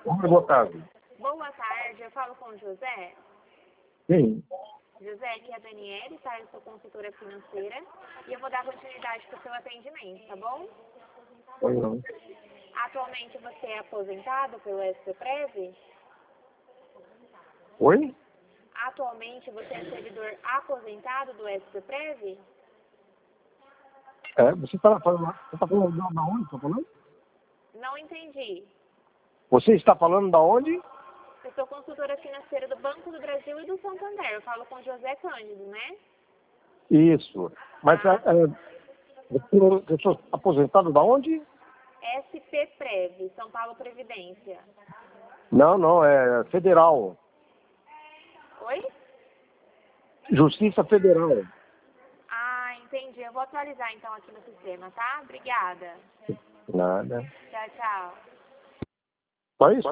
Oi, boa tarde. Boa tarde, eu falo com o José. Sim. José, aqui é a Daniele, tá? Eu sou consultora financeira e eu vou dar continuidade para o seu atendimento, tá bom? Oi, não. Atualmente você é aposentado pelo SPPREV? Oi? Atualmente você é servidor aposentado do SPPREV? Você está falando da onde? Tá falando? Não entendi. Você está falando da onde? Eu sou consultora financeira do Banco do Brasil e do Santander. Eu falo com o José Cândido, né? Isso. Mas Ah, eu sou aposentado da onde? SPPREV, São Paulo Previdência. Não, é federal. Oi? Justiça Federal. Ah, entendi. Eu vou atualizar então aqui no sistema, tá? Obrigada. Nada. Tchau, tchau. Só isso?